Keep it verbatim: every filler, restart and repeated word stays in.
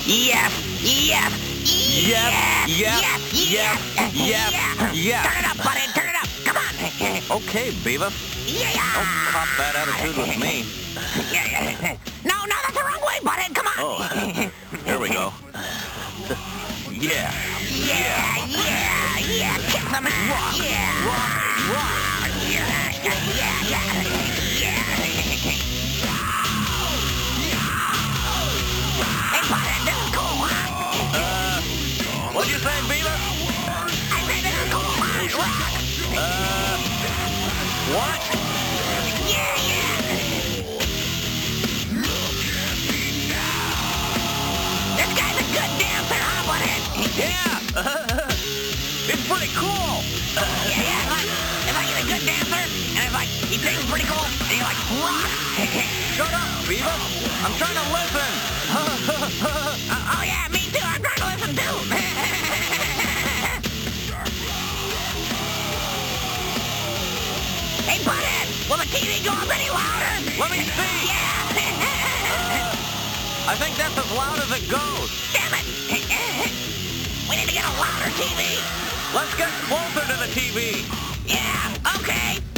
Yes, yes, Yep, yes, yep, yes, yep, yes, yep, yes. yep. Turn it up, buddy, turn it up. Come on. Okay, Beavis. Yeah. Don't pop that attitude with me. Yeah, yeah. No, no, that's the wrong way, buddy. Come on. Oh, here we go. Yeah. Yeah, yeah, yeah. Kick some ass. Rock, Yeah. rock, rock. Yeah, yeah, yeah, yeah. Hey, buddy, this is cool, huh? Uh, what'd you say, Beavis? I said this is cool, huh? Rock. Uh, what? Yeah, yeah. This guy's a good dancer, huh, buddy? Yeah. It's pretty cool. Yeah, yeah. It's like, it's like he's a good dancer, and it's like he sings pretty cool, and he like rock. Shut up, Beavis. I'm trying to listen. uh, oh yeah, me too. I'm trying to listen too. Hey, butthead, will the T V go up any louder? Let me see. Yeah. I think that's as loud as it goes. Damn it. We need to get a louder T V. Let's get closer to the T V. Yeah. Okay.